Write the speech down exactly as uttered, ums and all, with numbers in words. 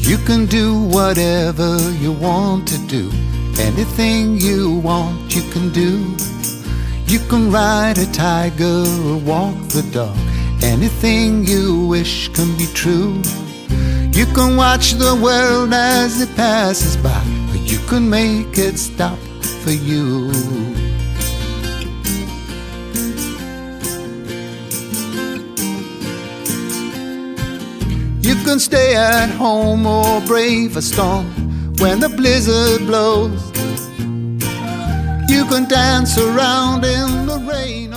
You can do whatever you want to do. Anything you want, you can do. You can ride a tiger or walk the dog. Anything you wish can be true. You can watch the world as it passes by, or you can make it stop for you. You can stay at home or brave a storm when the blizzard blows. You can dance around in the rain.